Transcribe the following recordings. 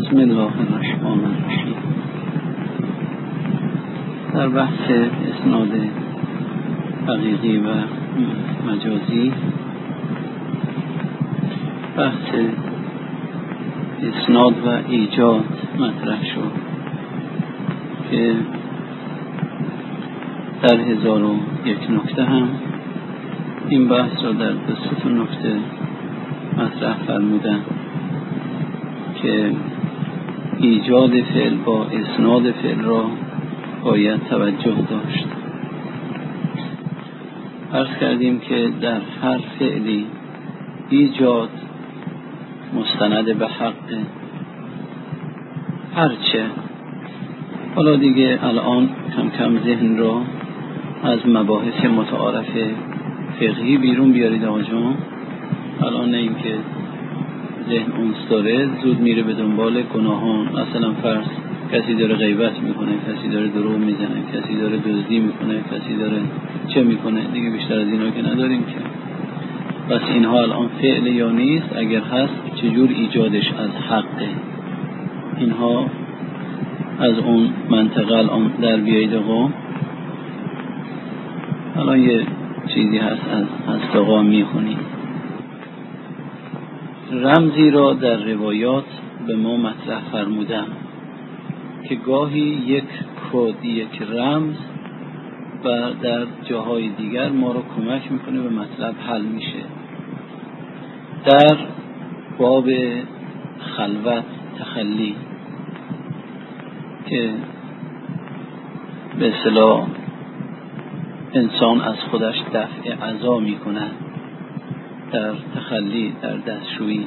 بسم الله الرحمن الرحیم. در بحث اسناد حقیقی و مجازی، بحث اسناد و ایجاد مطرح شد که در 1001 نکته هم این بحث را در 2 نکته مطرح فرمودن که ایجاد فعل با اسناد فعل را باید توجه داشت. عرض کردیم که در هر فعلی ایجاد مستند به حق هرچه. حالا دیگه الان کم کم ذهن را از مباحث متعارف فقهی بیرون بیارید آقا جان. الان نه این که ذهن اونس داره زود میره به دنبال گناهان. مثلا فرض کسی داره غیبت میکنه، کسی داره دروغ میزنه، کسی داره دزدی میکنه، کسی داره چه میکنه، دیگه بیشتر از اینا که نداریم که. بس اینها الان فعل یا نیست؟ اگر هست چجور ایجادش از حقه؟ اینها از اون منطقه الان در بیایید آقا. الان یه چیزی هست از آقا میخونیم. رمزی را در روایات به ما مطرح فرمودن که گاهی یک کد، یک رمز و در جاهای دیگر ما را کمک میکنه به مطلب حل میشه. در باب خلوت، تخلی که به اصطلاح انسان از خودش دفع عزا میکنه، در تخلی، در دستشویی،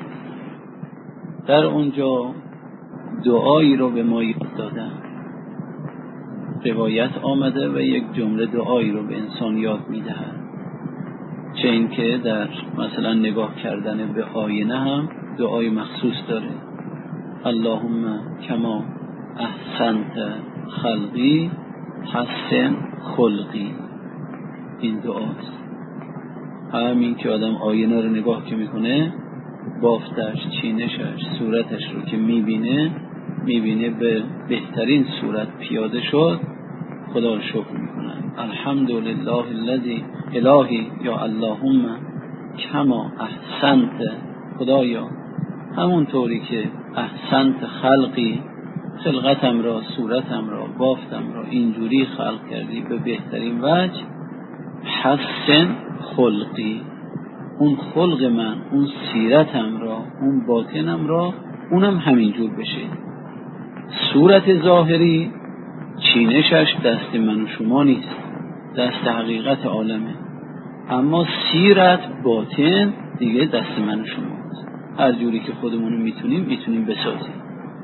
در اونجا دعایی رو به ما یاد دادن. روایت آمده و یک جمله دعایی رو به انسان یاد میدهد. چه این که در مثلا نگاه کردن به آینه هم دعای مخصوص داره. اللهم کما احسنت خلقی حسن خلقی. این دعاست. همین که آدم آینه رو نگاه که میکنه، بافتش، چینشش، صورتش رو که میبینه به بهترین صورت پیاده شد، خدا رو شکر میکنن. الحمدلله الذی الهی یا اللهم کما احسنت، خدایا همون طوری که احسنت خلقی، خلقتم را، صورتم را، بافتم را اینجوری خلق کردی به بهترین وجه، حسن خلقی، اون خلق من، اون سیرتم را، اون باطنم را، اونم همینجور بشه. صورت ظاهری چینشش دست من و شما نیست، دست حقیقت عالمه. اما سیرت، باطن دیگه دست من و شماست. هر جوری که خودمونو میتونیم بسازیم.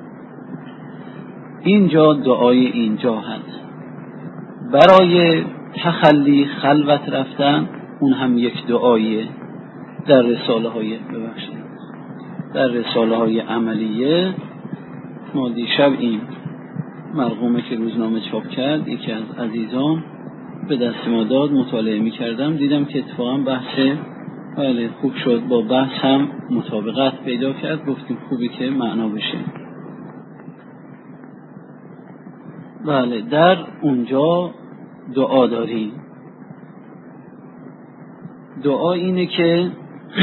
اینجا دعای اینجا هست. برای تخلی، خلوت رفتن، اون هم یک دعاییه. در رساله های عملیه ما دیشب این مرقومه که روزنامه چاپ کرد یکی از عزیزان به دست ما داد، مطالعه می کردم، دیدم که اتفاقا بحث بله خوب شد، با بحث هم مطابقت پیدا کرد. گفتیم خوبی که معنا بشه. بله در اونجا دعا داریم. دعا اینه که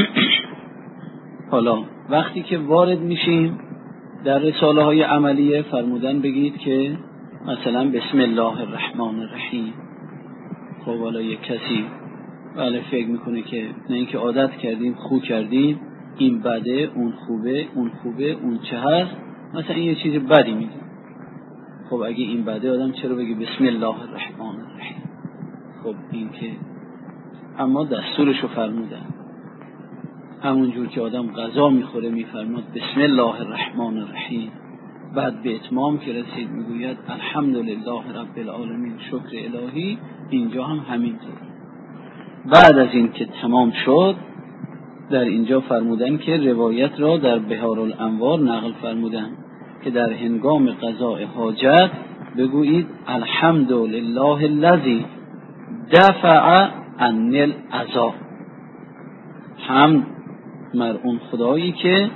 حالا وقتی که وارد میشیم در رساله های عملیه فرمودن بگید که مثلا بسم الله الرحمن الرحیم. خب حالا یک کسی بله فکر میکنه که نه اینکه عادت کردیم، خو کردیم، این بده، اون خوبه، اون چه هست، مثلا این یه چیز بدی میگه. خب اگه این بده آدم چرا بگه بسم الله الرحمن الرحیم؟ خب این که اما دستورشو فرمودن. همون جور که آدم غذا میخوره میفرماد بسم الله الرحمن الرحیم، بعد به اتمام که رسید میگوید الحمدلله رب العالمین، شکر الهی. اینجا هم همینطور. بعد از این که تمام شد در اینجا فرمودن که روایت را در بحارالانوار نقل فرمودن که در هنگام قضاء حاجت بگویید الحمدلله الذی دفع عنی العذاب. حمد مر اون خدایی که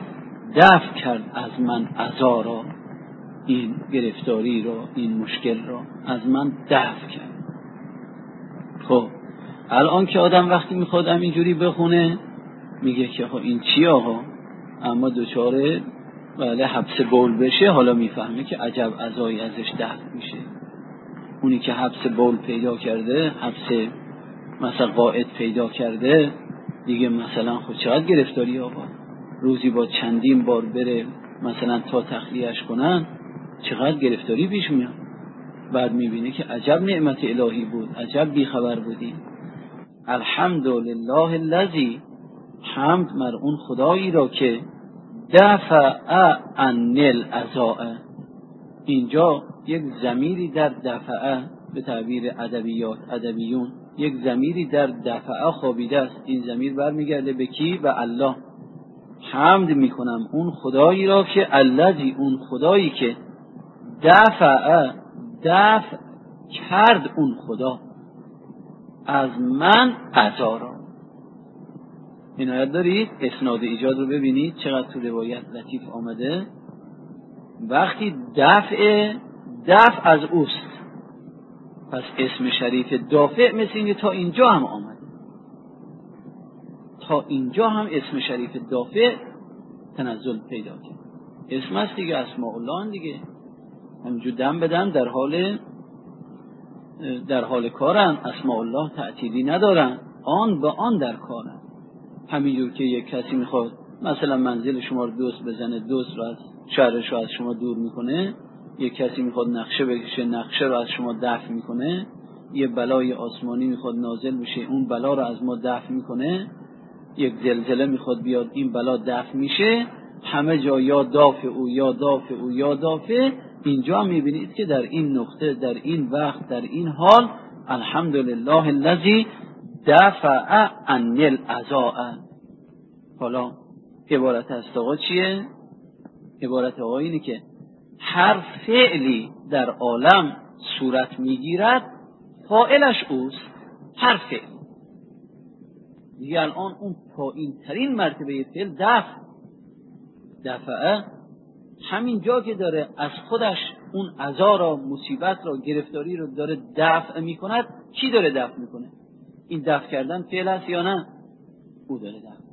دفع کرد از من عزا را، این گرفتاری را، این مشکل را از من دفع کرد. خب الان که آدم وقتی میخواد اینجوری بخونه میگه که خب این چی آقا، اما دوچاره بله حبس بول بشه حالا میفهمه که عجب عزایی ازش دفع میشه. اونی که حبس بول پیدا کرده، حبس مثلا قائد پیدا کرده دیگه، مثلا خود چقدر گرفتاری آقا، روزی با چندین بار بره مثلا تا تخلیهش کنن، چقدر گرفتاری پیش میاد. بعد میبینه که عجب نعمت الهی بود، عجب بیخبر بودیم. الحمدلله الذی، حمد مر اون خدایی را که دفع عن العزاء. اینجا یک ضمیری در دفعه به تعبیر ادبیون یک ضمیری در دفعه خوابیده است. این ضمیر برمیگرده به کی؟ به الله. حمد میکنم اون خدایی را که الذی، اون خدایی که دفع کرد اون خدا از من عزا را. عنایت دارید اسناد ایجاد رو ببینید چقدر تو روایت لطیف آمده. وقتی دفع از اوست، پس اسم شریف دافع مثل اینکه تا اینجا هم آمده، تا اینجا هم اسم شریف دافع تنزل پیدا کرد. اسم است دیگه، اسماء الله دیگه، همینجور دم بدم در حال کارن. اسماء الله تعطیلی ندارن، آن به آن در کارن. همینجور که یک کسی میخواد مثلا منزل شما رو دوست بزنه، دوست رو از شهرش رو از شما دور میکنه. یک کسی میخواد نقشه بکشه، نقشه رو از شما دفع میکنه. یه بلای آسمانی میخواد نازل بشه، اون بلا رو از ما دفع میکنه. یک زلزله میخواد بیاد، این بلا دفع میشه. همه جا یا دافع او یا دافع او یا دافع. اینجا میبینید که در این نقطه، در این وقت، در این حال، الحمدلله الذی دفع عن العزاء. حالا عبارت از آقا چیه؟ عبارت آقا اینه که هر فعلی در عالم صورت میگیرد فاعلش اوست. هر فعل دیگه الان اون پایین ترین مرتبه فعل دفعه همین جا که داره از خودش اون عزا را، مصیبت را، گرفتاری رو داره دفع میکند. کی داره دفع میکنه؟ این دفع کردن فعل است یا نه؟ او داره دفع.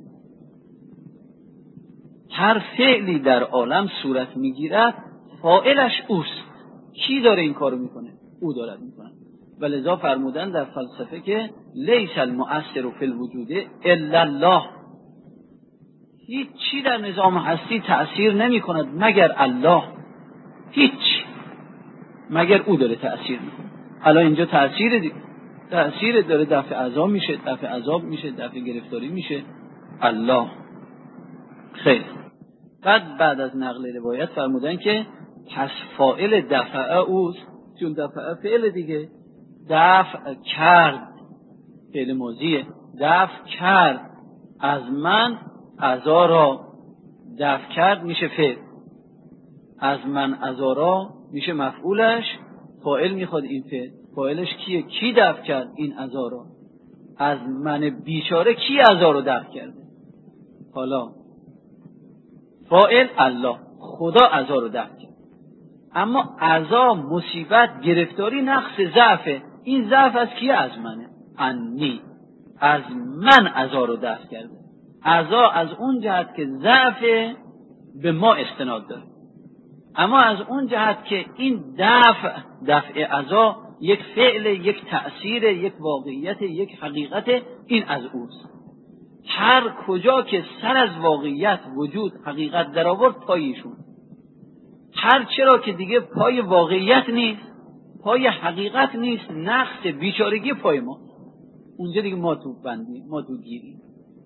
هر فعلی در عالم صورت میگیرد فاعلش اوست. کی داره این کارو میکنه؟ او داره میکنه. ولذا فرمودن در فلسفه که لیس المؤثر فی الوجود الا الله. هیچ چی در نظام هستی تأثیر نمی کند مگر الله. هیچ، مگر او داره تأثیر میکنه. الان اینجا تأثیر داره، دفع عذاب میشه، دفع عذاب میشه، دفع گرفتاری میشه الله. خیر. بعد از نقل روایت فرمودن که پس فاعل دفعه اوست، چون دفعه فعل دیگه. دفع کرد فعل ماضیه. دفع کرد از من عزا را. دفع کرد میشه فعل، از من عزا را میشه مفعولش. فاعل میخواد این فاعلش کیه؟ کی دفع کرد این عزا را؟ از من بیچاره کی عزا رو دفع کرده؟ حالا فاعل الله، خدا عزا رو دفع کرد. اما عزا، مصیبت، گرفتاری نقص ضعفه. این ضعف از کیه؟ از منه. انی، از من عزا رو دفع کرده. عزا از اون جهت که ضعف به ما استناد داره، اما از اون جهت که این دفع عزا یک فعل، یک تأثیر، یک واقعیت، یک حقیقت، این از اوست. هر کجا که سر از واقعیت، وجود، حقیقت در آورد پایشون. هر چرا که دیگه پای واقعیت نیست، پای حقیقت نیست، نقص، بیچارگی پای ما، اونجا دیگه ما تو بندیم، ما تو گیریم.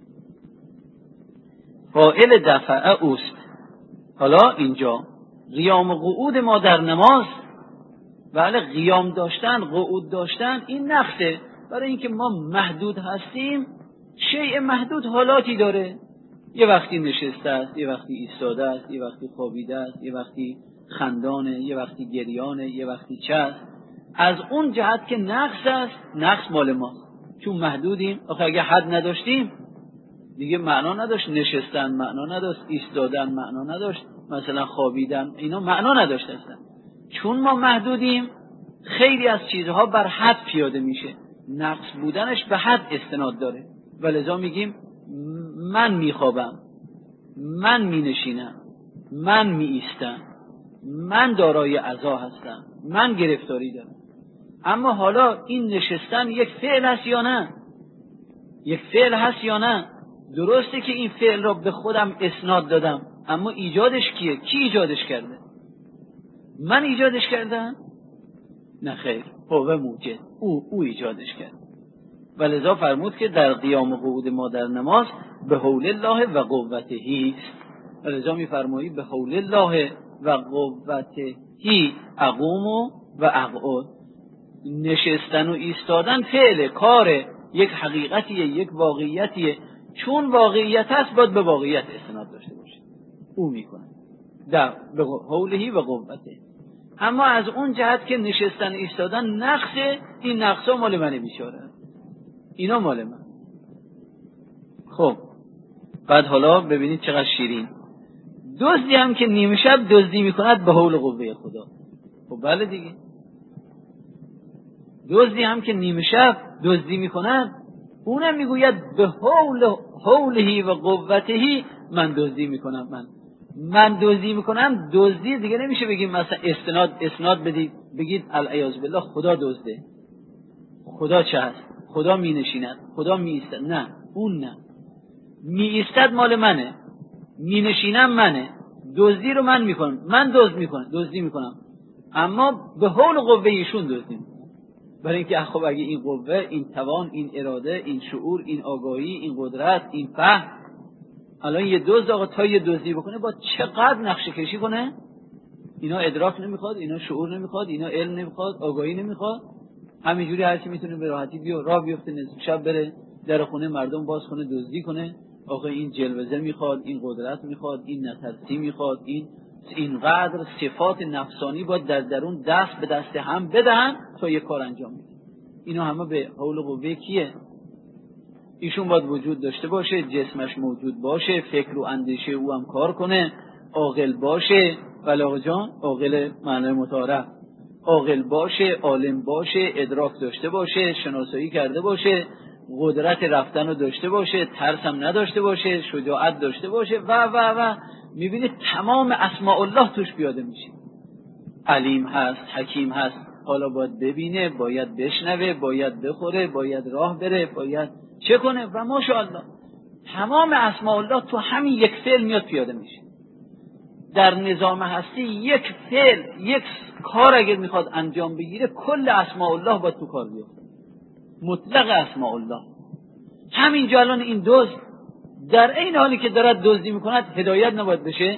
فاعل دفعه اوست. حالا اینجا قیام و قعود ما در نماز، بله قیام داشتن، قعود داشتن، این نقصه. برای اینکه ما محدود هستیم، شیء محدود حالاتی داره. یه وقتی نشسته است، یه وقتی ایستاده است، یه وقتی خوابیده است، یه وقتی خندانه، یه وقتی گریانه، یه وقتی چه است. از اون جهت که نقص است، نقص مال ماست، چون محدودیم. آخه اگه حد نداشتیم دیگه معنا نداشت نشستن، معنا نداشت ایستادن، معنا نداشت مثلا خوابیدن، اینا معنا نداشت اصلا. چون ما محدودیم خیلی از چیزها بر حد پیاده میشه، نقص بودنش به حد استناد داره و لذا میگیم من میخوابم، من مینشینم، من میایستم، من دارای عزا هستم، من گرفتاری دارم. اما حالا این نشستن یک فعل هست یا نه؟ یک فعل هست یا نه؟ درسته که این فعل را به خودم اسناد دادم، اما ایجادش کیه؟ کی ایجادش کرده؟ من ایجادش کردم؟ نه خیر، قوه موجد، او ایجادش کرد. و لذا فرمود که در قیام و قعود ما در نماز به حول الله و قوته است. و لذا میفرمایی به حول الله و قوته اقوم و اقعد. نشستن و ایستادن فعل کاره، یک حقیقتیه، یک واقعیتیه. چون واقعیت هست باید به واقعیت استناد داشته باشه، او میکنه در به حوله و قوته. اما از اون جهت که نشستن ایستادن نقصه، این نقصا مال منه بیچاره، اینا مال من. خب بعد حالا ببینید چقدر شیرین. دزدی هم که نیمه شب دزدی میکند به حول قوه خدا. خب بله دیگه، دزدی هم که نیمه شب دزدی میکند اونم میگوید به حوله و قوته من دزدی میکنم، من دزدی میکنم. دزدی دیگه نمیشه بگیم مثلا اسناد بدید بگید العیاذ بالله خدا دزده، خدا چه هست، خدا می نشیند، خدا می ایستد. نه، اون نه. می ایستد مال منه، می نشینم منه، دزدی رو من میکنم، من دزدی میکنم، اما به حول قوه ایشون دزدی میکنم. برای اینکه خب اگه این قوه، این توان، این اراده، این شعور، این آگاهی، این قدرت، این فهم، الان یه دزد آقا تا یه دزدی بکنه با چقدر نقشه کشی کنه، اینا ادراک نمیخواد، اینا شعور نمیخواد، اینا علم نمیخواد، آگاهی نمیخواد. همینجوری هر کی میتونه به راحتی راه بیفته نصف شب بره در خونه مردم باز کنه دزدی کنه. آقا این جلوه میخواد، این قدرت میخواد، این نترسی میخواد، اینقدر صفات نفسانی باید در درون دست به دست هم بدهن تا یک کار انجام بده. اینا همه به حول قوه کیه؟ ایشون باید وجود داشته باشه، جسمش موجود باشه، فکر و اندیشه او هم کار کنه، عاقل باشه. بلاغ جان عاقل معنی متعارف، عاقل باشه، عالم باشه، ادراک داشته باشه، شناسایی کرده باشه، قدرت رفتن رو داشته باشه، ترس هم نداشته باشه، شجاعت داشته باشه و میبینید تمام اسماء الله توش پیاده میشه. علیم هست، حکیم هست، حالا باید ببینه، باید بشنوه، باید بخوره، باید راه بره، باید چه کنه و ماشاءالله تمام اسماء الله تو همین یک فعل میاد پیاده میشه. در نظام هستی یک فعل، یک کار اگر میخواد انجام بگیره کل اسماء الله باید تو کار بیفته، مطلق اسماء الله. همینجا الان این دزد در این حالی که دارد دزدی میکند هدایت نباید بشه؟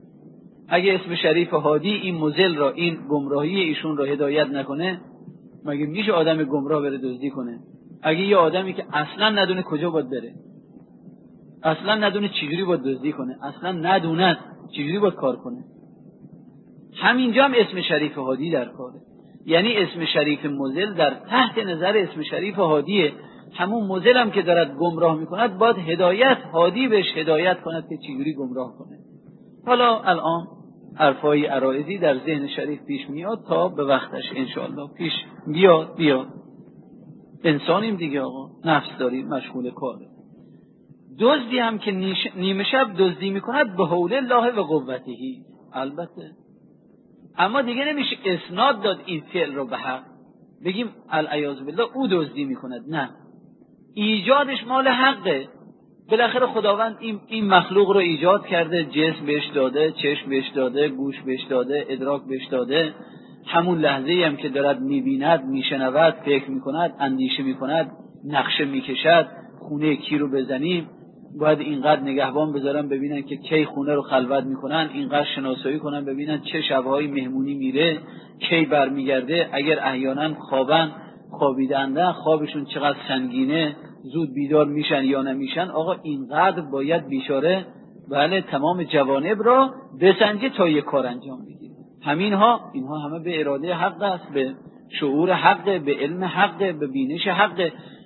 اگه اسم شریف هادی این مزل را، این گمراهی ایشون را هدایت نکنه، مگه میشه آدم گمراه بره دزدی کنه؟ اگه یه آدمی که اصلا ندونه کجا باید بره، اصلا ندونه چجوری باید دزدی کنه، اصلا ندونه چجوری باید کار کنه، همینجا هم اسم شریف هادی در کاره. یعنی اسم شریف مزل در تحت نظر اسم شریف هادیه. همون مزل هم که دارد گمراه میکند باید هدایت، هادی بهش هدایت کند که چجوری گمراه کنه. حالا الان حرفای عرایضی در ذهن شریف پیش میاد تا به وقتش انشاءالله پیش بیاد. انسانیم دیگه آقا، نفس داریم، مشغول کاره. دزدی هم که نیمه شب دزدی میکند به حول الله و قوتهی، البته اما دیگه نمیشه اسناد داد این فعل رو به حق، بگیم العیاذ بالله او دزدی میکند. نه، ایجادش مال حقه. بالاخره خداوند این مخلوق رو ایجاد کرده، جسم بهش داده، چشم بهش داده، گوش بهش داده، ادراک بهش داده. همون لحظه‌ای هم که دارد میبیند، میشنود، فکر میکند، اندیشه میکند، نقشه میکشد، خونه کی رو بزنیم، باید اینقدر نگهبان بذارن ببینن که کی خونه رو خلوت میکنن، اینقدر شناسایی کنن ببینن چه شبهای مهمونی میره، کی برمیگرده، اگر احیانا خوابیدن خوابشون چقدر سنگینه، زود بیدار میشن یا نمیشن. آقا اینقدر باید بیچاره بله تمام جوانب را بسنجه تا یک کار انجام بگیره. اینها همه به اراده حق است، به شعور حق، به علم حق، به بینش حق.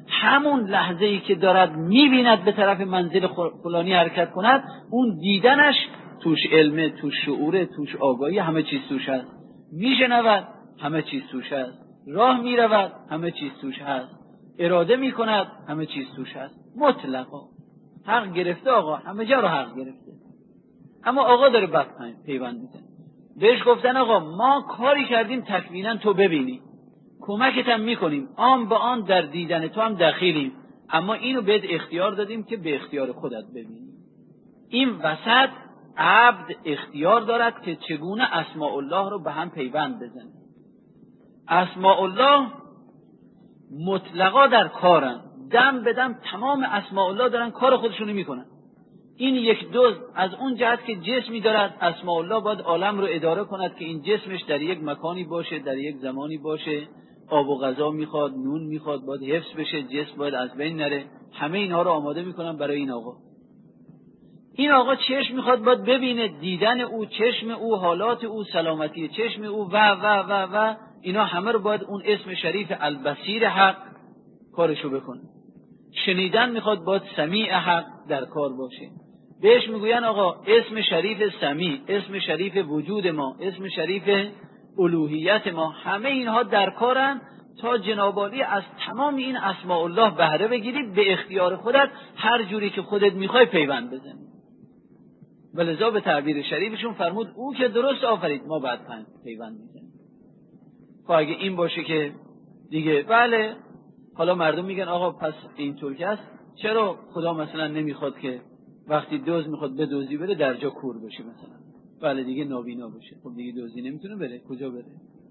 همون لحظه ای که دارد میبیند به طرف منزل فلانی حرکت کند، اون دیدنش توش علمه، توش شعوره، توش آگاهی، همه چیز توش هست. میشنود، همه چیز توش هست. راه میرود، همه چیز توش هست. اراده میکند، همه چیز توش هست. مطلقا حق گرفته آقا، همه جا رو حق گرفته. اما آقا داره بس پیوند میزنه. بهش گفتن آقا ما کاری کردیم تکوینا تو ببینی، کمکت هم میکنیم، آن به آن در دیدن تو هم دخیلیم، اما اینو بهت اختیار دادیم که به اختیار خودت ببینی. این وسط عبد اختیار دارد که چگونه اسماء الله رو به هم پیوند بزنه. اسماء الله مطلقا در کارن، دم به دم تمام اسماء الله دارن کار خودشونو میکنن. این یک دوز از اون جهت که جسمی دارد، اسماء الله باید عالم رو اداره کند که این جسمش در یک مکانی باشه، در یک زمانی باشه، آب و غذا میخواد، نون میخواد، باید حفظ بشه، جسم باید از بین نره. همه اینها رو آماده میکنن برای این آقا. این آقا چشم میخواد باید ببینه، دیدن او، چشم او، حالات او، سلامتی چشم او و اینا همه رو باید اون اسم شریف البصیر حق کارشو بکنه. شنیدن میخواد باید سمیع حق در کار باشه. بهش میگوین آقا اسم شریف سمیع، اسم شریف وجود ما، اسم شریف الوهیت ما، همه اینها در کارن تا جناب عالی از تمام این اسماء الله بهره بگیرید، به اختیار خودت هر جوری که خودت میخوای پیوند بزنی. ولذا به تعبیر شریفشون فرمود او که درست آفرید ما بعد پیوند میزنیم. خب اگه این باشه که دیگه بله، حالا مردم میگن آقا پس اینطور که است، چرا خدا مثلا نمیخواد که وقتی دوز میخواد به دوزی بره در جا کور بشه مثلا؟ بله دیگه نابینا بشه. خب دیگه دوزی نمیتونه بره، کجا بره؟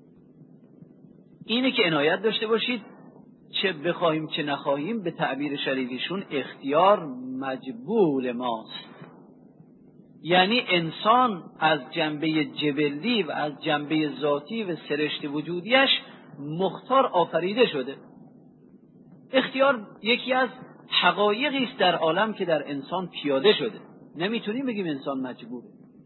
اینه که عنایت داشته باشید چه بخواهیم چه نخواهیم به تعبیر شریفشون اختیار مجبور ماست. یعنی انسان از جنبه جبلی و از جنبه ذاتی و سرشت وجودیش مختار آفریده شده. اختیار یکی از حقایقی است در عالم که در انسان پیاده شده. نمیتونیم بگیم انسان مجبوره.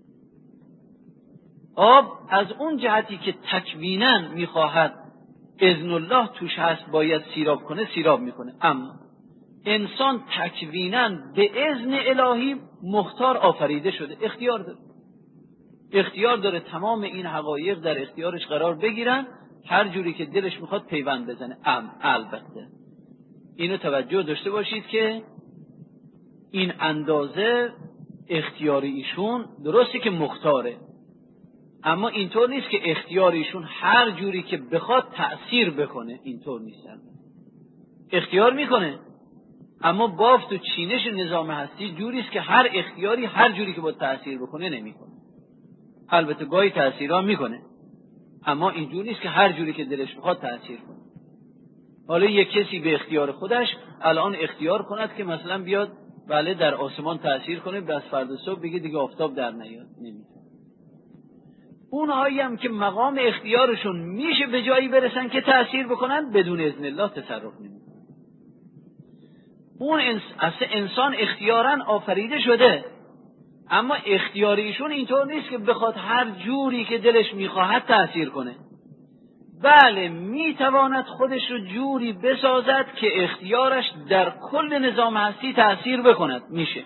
آب از اون جهتی که تکویناً میخواهد اذن الله توش هست باید سیراب کنه، سیراب میکنه. اما انسان تکویناً به اذن الهی مختار آفریده شده، اختیار داره. اختیار داره تمام این حقایق در اختیارش قرار بگیرن، هر جوری که دلش میخواد پیوند بزنه. البته اینو توجه داشته باشید که این اندازه اختیار ایشون درسته که مختاره، اما اینطور نیست که اختیار ایشون هر جوری که بخواد تأثیر بکنه. اینطور نیست. اختیار میکنه، اما بافت و چینش نظام هستی جوری است که هر اختیاری هر جوری که باید تأثیر بکنه نمیکنه. البته گاهی تأثیرها میکنه، اما اینجوری نیست که هر جوری که دلش بخواد تأثیر کنه. حالا یک کسی به اختیار خودش الان اختیار کند که مثلا بیاد بله در آسمان تأثیر کنه، بس فردا صبح بگه دیگه آفتاب در نیاد، نمیتونه. اونهایی هم که مقام اختیارشون میشه به جایی برسن که تأثیر بکنن، بدون اذن الله تصرف نمیکنن. اون انسان اختیاراً آفریده شده، اما اختیاریشون اینطور نیست که بخواد هر جوری که دلش میخواهد تأثیر کنه. بله میتواند خودش رو جوری بسازد که اختیارش در کل نظام هستی تأثیر بکند، میشه.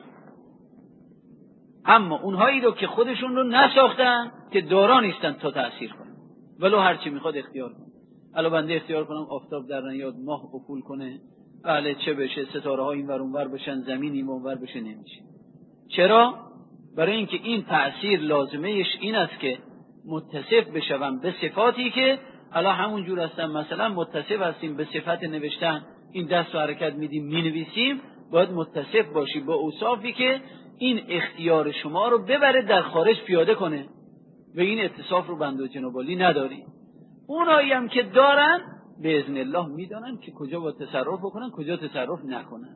اما اونهایی رو که خودشون رو نساختن که دوران نیستن تا تأثیر کنن، ولو هرچی میخواد اختیار کنه. الان بنده اختیار کنم آفتاب در نیاد، ماه افول کنه، بله چه بشه، ستاره ها این ور اون ور بشن، زمین این ور بشه، نمیشه. چرا؟ برای اینکه این تأثیر لازمهش این است که متصف بشوم به صفاتی که الان همون جور هستن. مثلا متصف هستیم به صفت نوشتن، این دست و حرکت میدیم مینویسیم، باید متصف باشی با اوصافی که این اختیار شما رو ببره در خارج پیاده کنه، و این اتصاف رو بنده و جناب عالی نداری. اونایی هم که دارن به اذن الله میدانن که کجا باید تصرف بکنن، کجا تصرف نکنن.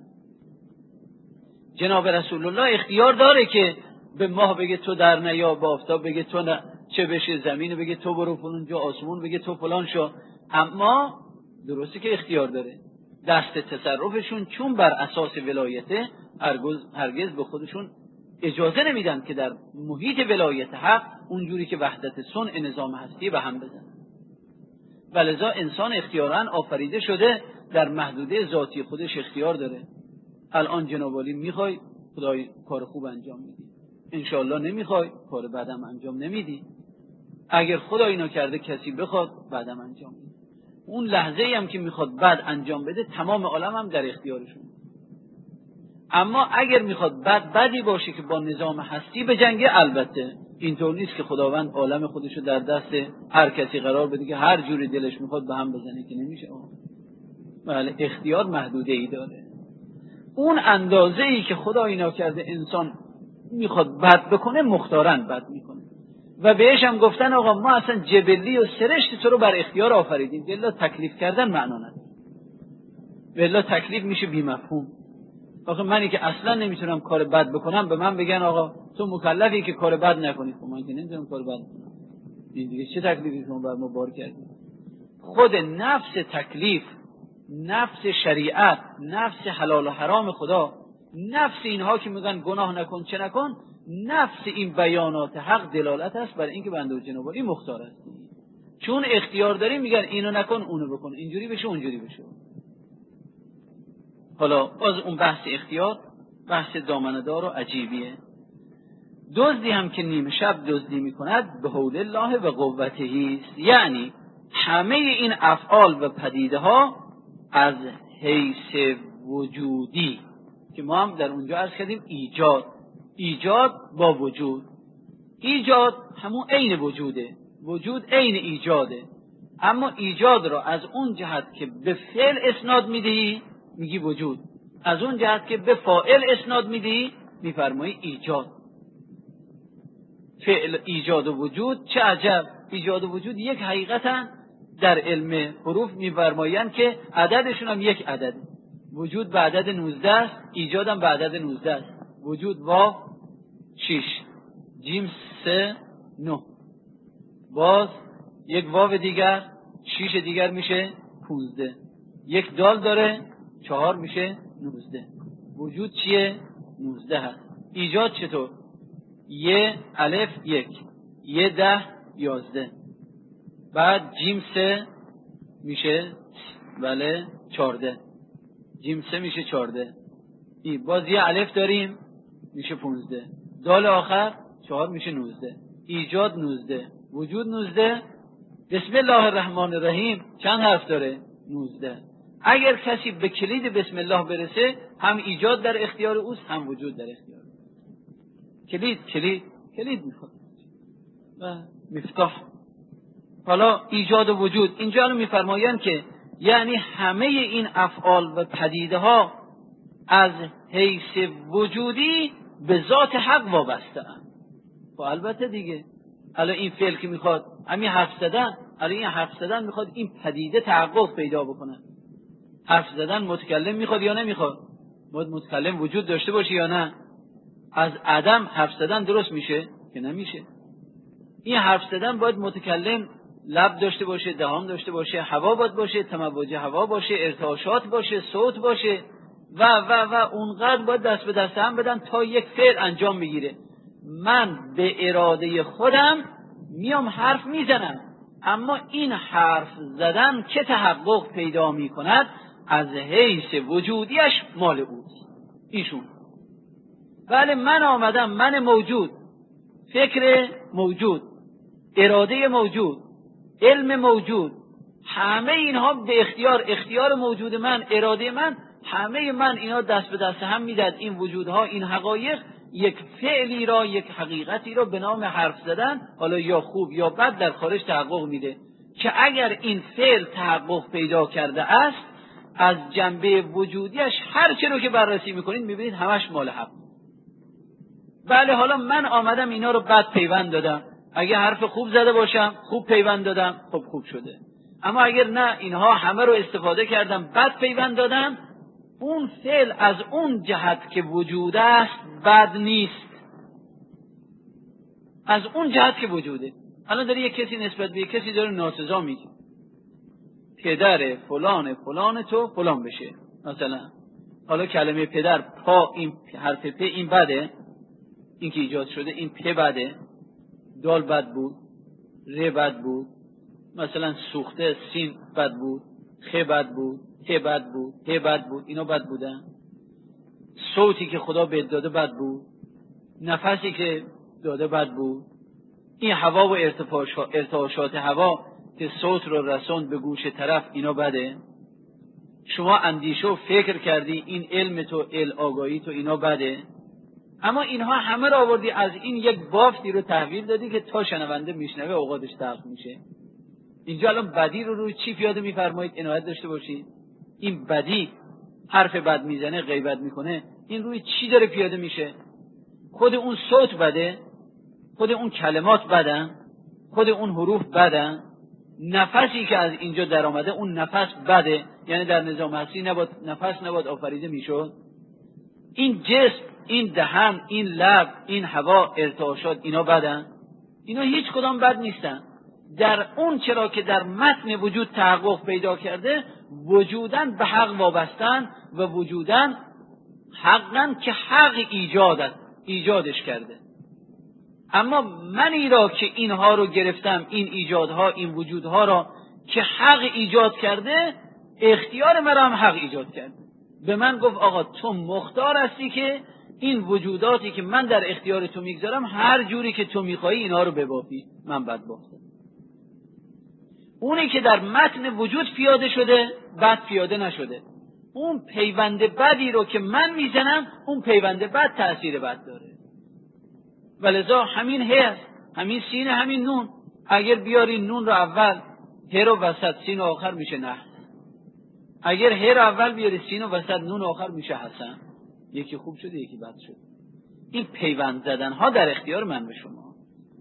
جناب رسول الله اختیار داره که به ماه بگه تو در نیا، به آفتاب بگه تو نه چه بشه، زمین بگه تو برو فلان جا، آسمون بگه تو فلان شو. اما درسته که اختیار داره. دست تصرفشون چون بر اساس ولایته هرگز به خودشون اجازه نمیدن که در محیط ولایت حق اونجوری که وحدت صنع نظام هستی به هم بزنن. ولذا انسان اختیاراً آفریده شده، در محدوده ذاتی خودش اختیار داره. الان جناب عالی میخوای خدای کار خوب انجام میدی، انشالله نمیخوای کار بدم انجام نمیدی. اگر خدا اینو کرده کسی بخواد بدم انجام میده. اون لحظه ای هم که میخواد بد انجام بده تمام عالم هم در اختیارشون. اما اگر میخواد بدی باشه که با نظام هستی بجنگه، البته اینطور نیست که خداوند عالم خودشو در دست هر کسی قرار بده که هر جوری دلش میخواد به هم بزنه، که نمیشه. بله، اختیار محدوده ای داره. اون اندازه ای که خدا اینا کرده انسان میخواد بد بکنه، مختارن بد میکنه. و بهش هم گفتن آقا ما اصلا جبلی و سرشت تو رو بر اختیار آفریدیم، بلا تکلیف کردن معنا نداره، بلا تکلیف میشه بی مفهوم. آخه منی که اصلا نمیتونم کار بد بکنم به من بگن آقا تو مکلفی که کار بد نکنی، خب من که نمیتونم کار بد بکنم، این دیگه چه تکلیفی شما بر ما بار کردید؟ خود نفس تکلیف، نفس شریعت، نفس حلال و حرام خدا، نفس اینها که میگن گناه نکن چه نکن، نفس این بیانات حق دلالت است بر اینکه بنده و جناب عالی مختار است. چون اختیار داریم میگن اینو نکن اونو بکن، اینجوری بشه اونجوری بشه. حالا باز اون بحث اختیار بحث دامنه‌دار و عجیبیه. دزدی هم که نیم شب دزدی میکند به حول الله و قوته است، یعنی همه این افعال و پدیده ها از حیث وجودی که ما هم در اونجا عرض کردیم ایجاد با وجود، ایجاد همون عین وجوده، وجود عین ایجاده، اما ایجاد را از اون جهت که به فعل اسناد میدهی میگی وجود، از اون جهت که به فاعل اسناد میدهی میفرمایی ایجاد. فعل ایجاد و وجود، چه عجب، ایجاد و وجود یک حقیقتن. در علم حروف میفرمایند که عددشون هم یک عدده، وجود به عدد 19 است، ایجاد هم به عدد 19 است. وجود واو 6، جیم 3 9، باز یک واو دیگر 6 دیگر میشه 15، یک دال داره 4 میشه 19. وجود چیه؟ 19 هست. ایجاد چطور؟ یه الف 1، یه 10 11، بعد جیم 3 میشه بله 14، جیم 3 میشه 14، باز یه الف داریم میشه 15، دال آخر 4 میشه 19. ایجاد 19، وجود 19. بسم الله الرحمن الرحیم چند حرف داره؟ 19. اگر کسی به کلید بسم الله برسه، هم ایجاد در اختیار اوست، هم وجود در اختیار. کلید میخواد و مفتاح. حالا ایجاد و وجود اینجا رو میفرمایند که یعنی همه این افعال و پدیده ها از حیث وجودی به ذات حق وابسته اند. خب البته دیگه الان این فعل که میخواد همین حرف زدن میخواد این پدیده تحقق پیدا بکنه. حرف زدن متکلم میخواد یا نمیخواد؟ باید متکلم وجود داشته باشه یا نه؟ از عدم حرف زدن درست میشه که نمیشه. این حرف زدن باید متکلم لب داشته باشه، دهان داشته باشه، هوا باید باشه، تمواج هوا باشه، ارتعاشات باشه، صوت باشه و اونقدر باید دست به دست هم بدن تا یک فعل انجام بگیره. من به اراده خودم میام حرف میزنم، اما این حرف زدن که تحقق پیدا میکند از حیث وجودیش مال اوست، ایشون. بله من آمدم، من موجود، فکر موجود، اراده موجود، علم موجود، همه اینها به اختیار موجود من، اراده من، همه من اینا دست به دست هم میداد. این وجودها، این حقایق یک فعلی را، یک حقیقتی را به نام حرف زدن، حالا یا خوب یا بد، در خارج تحقق میده که اگر این فعل تحقق پیدا کرده است از جنبه وجودیش هر چه رو که بررسی میکنید میبینید همش مال حق. بله حالا من آمدم اینا رو بد پیوند دادم، اگه حرف خوب زده باشم خوب پیوند دادم، خب خوب شده. اما اگر نه اینها همه رو استفاده کردم بد پیوند دادم، اون فعل از اون جهت که وجود است بد نیست، از اون جهت که وجوده. الان داره یک کسی نسبت به یک کسی داره ناسزا میگه، پدر فلان تو فلان بشه مثلا. حالا کلمه پدر، پا، این حرف پ این بده، این که ایجاد شده این پ بده، دال بد بود، ر بد بود، مثلا سوخته، سین بد بود، خ بد بود، ه بد بود، ه بد بود، اینا بد بودن. صوتی که خدا بهت داده بد بود، نفسی که داده بد بود، این هوا و ارتعاشات هوا که صوت رو رسوند به گوش طرف، اینا بده. شما اندیشه و فکر کردی، این علم تو، آگاهی تو، اینا بده. اما اینها همه رو آوردی از این یک بافتی رو تحویل دادی که تا شنونده میشنوه اوقاتش تلخ میشه. اینجا الان بدی رو روی چی پیاده میفرمایید؟ عنایت داشته باشید. این بدی حرف بد میزنه، غیبت میکنه، این روی چی داره پیاده میشه؟ خود اون صوت بده، خود اون کلمات بدن، خود اون حروف بدن، نفسی که از اینجا در آمده اون نفس بده. یعنی در نظام هستی نفس نباید آفریده میشد. این جسم، این دهن، این لب، این هوا، ارتعاشات، اینا بدن. اینا هیچ کدام بد نیستن. در اون چرا که در متن وجود تحقق پیدا کرده، وجودن به حق وابستن و وجودن حقا که حق ایجادش کرده. اما منی را که اینها رو گرفتم، این ایجادها، این وجودها را که حق ایجاد کرده، اختیار مرا هم حق ایجاد کرده. به من گفت آقا تو مختار هستی که این وجوداتی که من در اختیار تو میگذارم هر جوری که تو میخوایی اینها رو ببافی. من بد بافتم. اونی که در متن وجود پیاده شده، بد پیاده نشده. اون پیوند بدی رو که من میزنم، اون پیوند بد تأثیر بد داره. ولذا همین هست، همین سین، همین نون. اگر بیاری نون رو اول، ه رو وسط، سین رو آخر، میشه نه. اگر ه رو اول بیاری، سین رو وسط، نون رو آخر، میشه حسن. یکی خوب شده، یکی بد شده. این پیوند زدن ها در اختیار من به شما.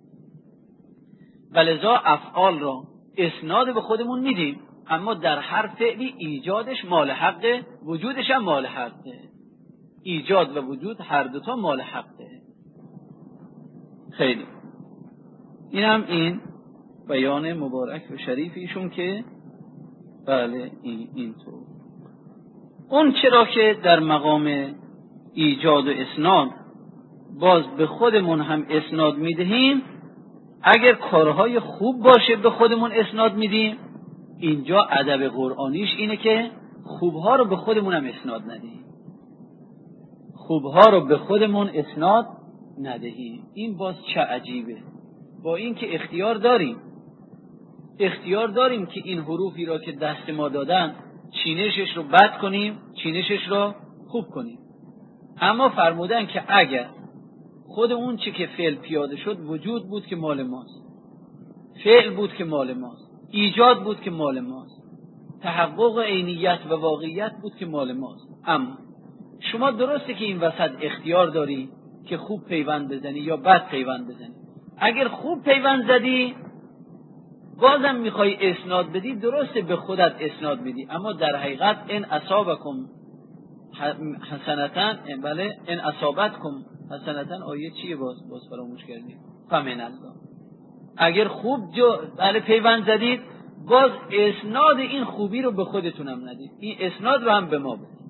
ولذا افعال را اسناد به خودمون میدیم، اما در هر فعلی ایجادش مال حقه، وجودش هم مال حقه. ایجاد و وجود هر دوتا مال حقه. خیلی این هم این بیان مبارک و شریفیشون که بله اینطور. اون چرا که در مقام ایجاد و اسناد باز به خودمون هم اسناد میدهیم، اگر کارهای خوب باشه به خودمون اسناد میدیم. اینجا ادب قرآنیش اینه که خوبها رو به خودمون هم اسناد ندهیم، خوبها رو به خودمون اسناد ندهیم. این باز چه عجیبه. با این که اختیار داریم که این حروفی را که دست ما دادن چینشش رو بد کنیم، چینشش رو خوب کنیم. اما فرمودن که اگر خود اون چی که فعل پیاده شد وجود بود که مال ماست، فعل بود که مال ماست، ایجاد بود که مال ماست، تحقق عینیت و واقعیت بود که مال ماست. اما شما درسته که این وسط اختیار داری که خوب پیوند بزنی یا بد پیوند بزنی. اگر خوب پیوند زدی بازم میخوای اسناد بدی، درسته به خودت اسناد بدی، اما در حقیقت ان اصابکم حسنتن، بله ان اصابتکم حسنتن، آیه چیه باز فراموش کردید؟ فمن الله. اگر خوب بله پیوند زدید، باز اسناد این خوبی رو به خودتونم ندید، این اسناد رو هم به ما بدید.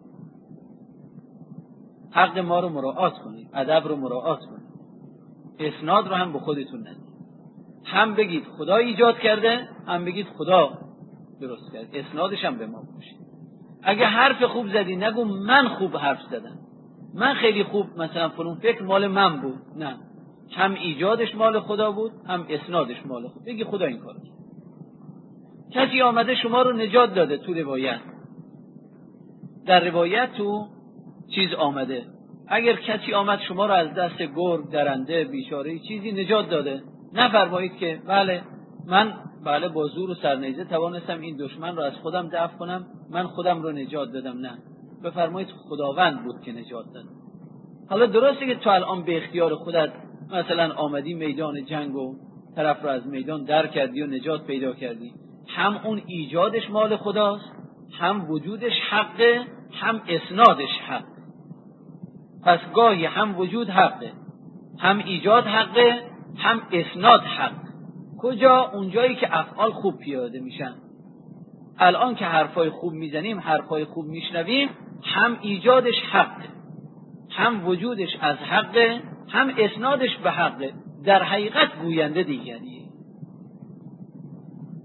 حق ما رو مراعات کنید، ادب رو مراعات کنید، اسناد رو هم به خودتون ندید. هم بگید خدا ایجاد کرده، هم بگید خدا درست کرد، اسنادش هم به ما باشید. اگه حرف خوب زدی نگو من خوب حرف زدم، من خیلی خوب، مثلا فلان فکر مال من بود. نه، هم ایجادش مال خدا بود، هم اسنادش مال خدا. بگی خدا این کارو کرد. کسی آمده شما رو نجات داده. تو روایت، در روایت تو چیز آمده، اگر کسی آمد شما رو از دست گرگ، درنده، بیچاره چیزی نجات داده، نفرمایید که بله من با زور و سرنیزه توانستم این دشمن رو از خودم دفع کنم، من خودم رو نجات دادم. نه، بفرمایید خداوند بود که نجات داد. حالا درسته که تو الان به اختیار خودت مثلا آمدی میدان جنگ و طرف رو از میدان در کردی و نجات پیدا کردی، هم اون ایجادش مال خداست، هم وجودش حقه، هم اسنادش حق. پس گاهی هم وجود حقه، هم ایجاد حقه، هم اسناد حق. کجا؟ اونجایی که افعال خوب پیاده میشن. الان که حرفای خوب میزنیم، حرفای خوب میشنویم، هم ایجادش حقه، هم وجودش از حقه، هم اسنادش به حقه. در حقیقت گوینده دیگریه.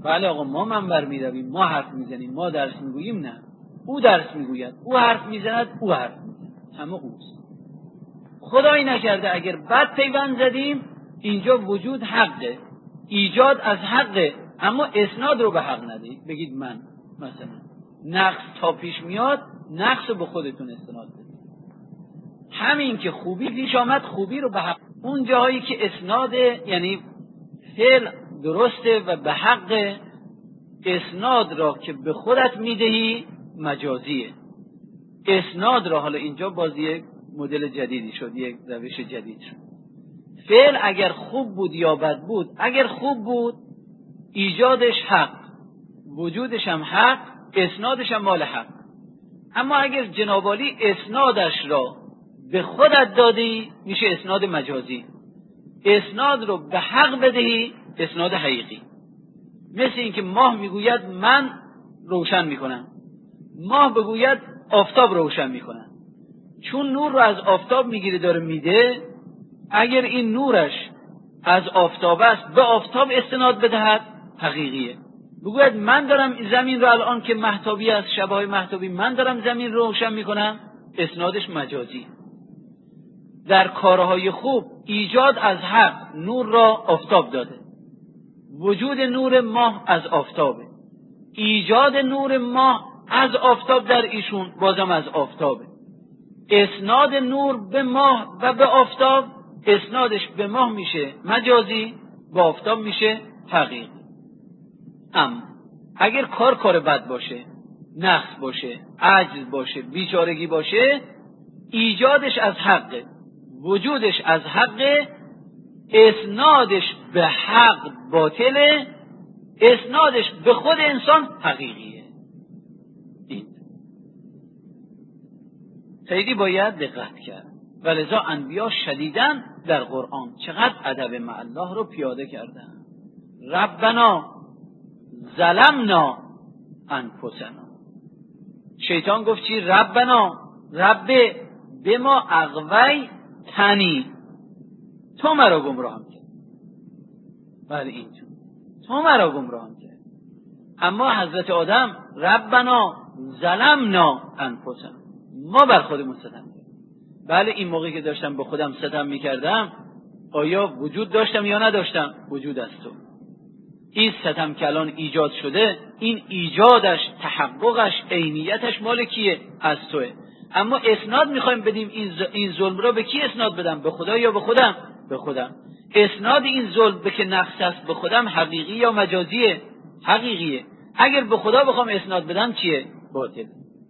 بله آقا ما منبر میرویم، ما حرف میزنیم، ما درس میگوییم. نه، او درس میگوید، او حرف میزند، او حرف میزند، همه اوست. خدایی نکرده اگر بد پیوند زدیم، اینجا وجود حقه، ایجاد از حقه، اما اسناد رو به حق ندهید. بگید من مثلا نقص تا پیش میاد، نقص رو به خودتون استناد بدید. همین که خوبی پیش آمد، خوبی رو به حق. اون جاهایی که اسناد یعنی فعل درسته و به حق، اسناد را که به خودت میدهی مجازیه. اسناد را حالا اینجا باز یک مدل جدیدی شد، یک روش جدید شد. فعل اگر خوب بود یا بد بود، اگر خوب بود ایجادش حق، وجودش هم حق، اسنادش هم مال حق. اما اگر جنابالی اسنادش را به خودت دادی میشه اسناد مجازی. اسناد رو به حق بدهی اسناد حقیقی. مثل اینکه ماه میگوید من روشن میکنم، ماه بگوید آفتاب روشن میکنم. چون نور رو از آفتاب میگیره داره میده، اگر این نورش از آفتاب است به آفتاب استناد بدهد حقیقیه. بگوید من دارم زمین رو الان که مهتابی است، شبهای مهتابی، من دارم زمین رو روشن میکنم، اسنادش مجازی. در کارهای خوب ایجاد از حق نور را آفتاب داده، وجود نور ماه از آفتابه، ایجاد نور ماه از آفتاب در ایشون بازم از آفتابه. اسناد نور به ماه و به آفتاب، اسنادش به ماه میشه مجازی، به آفتاب میشه حقیقی. اما اگر کار بد باشه، نقص باشه، عجز باشه، بیچارگی باشه، ایجادش از حقه، وجودش از حقه، اسنادش به حق باطله، اسنادش به خود انسان حقیقیه. این خیلی باید دقت کرد. ولذا انبیا شدیداً در قرآن چقدر ادب مع الله رو پیاده کردن. ربنا ظلمنا انفسنا. شیطان گفت چی؟ ربنا، رب بما اغوی تنی، تو مرا گمراهم کرد. بله اینجور تو مرا گمراهم کرد. اما حضرت آدم ربنا ظلمنا انفسنا، ما بر خودمون ستم کردیم. بله این موقعی که داشتم به خودم ستم میکردم، آیا وجود داشتم یا نداشتم؟ وجود از تو. این ستم که الان ایجاد شده، این ایجادش، تحققش، عینیتش مال کیه؟ از توه. اما اسناد میخوایم بدیم این ظلم را به کی اسناد بدم؟ به خدا یا به خودم؟ به خودم. اسناد این ظلم به که نقص است به خودم حقیقی یا مجازیه؟ حقیقیه. اگر به خدا بخوام اسناد بدم چیه؟ باطل.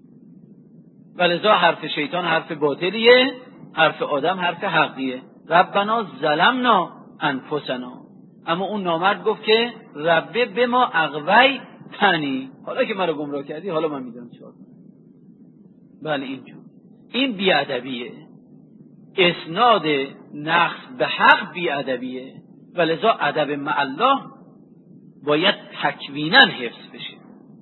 ولذا حرف شیطان حرف باطلیه، حرف آدم حرف حقیه. ربنا ظلمنا انفسنا. اما اون نامرد گفت که رب بما اغوی تنی، حالا که مرا گمراه کردی حالا من میدونم چیکار کنم. بله اینجور. این بیادبیه. اسناد نقص به حق بیادبیه. ولذا ادب مع الله باید تکوینا حفظ بشه،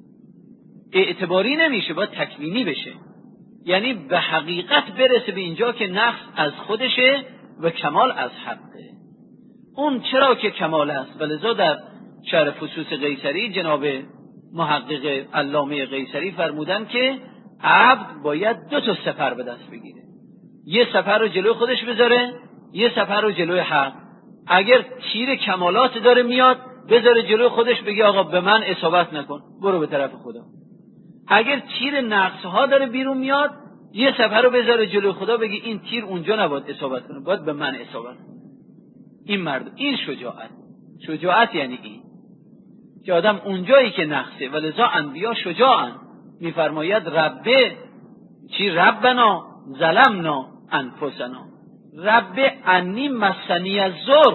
اعتباری نمیشه، باید تکوینی بشه. یعنی به حقیقت برسه به اینجا که نقص از خودشه و کمال از حقه. اون چرا که کمال است. ولذا در شرح فصوص قیصری جناب محقق علامه قیصری فرمودن که عبد باید 2 سپر به دست بگیره، یه سپر رو جلوی خودش بذاره، یه سپر رو جلوی حق. اگر تیر کمالات داره میاد، بذاره جلوی خودش، بگی آقا به من اصابت نکن، برو به طرف خدا. اگر تیر نقص ها داره بیرون میاد، یه سپر رو بذاره جلوی خدا، بگی این تیر اونجا نباید اصابت کنه، باید به من اصابت کنه. این مرد، این شجاعت. شجاعت یعنی این که آدم اونجایی که نقصه. ولذا انبیا شجاعن. میفرماید ربه چی؟ ربنا ظلمنا انفسنا. رب انی مسنی الضر،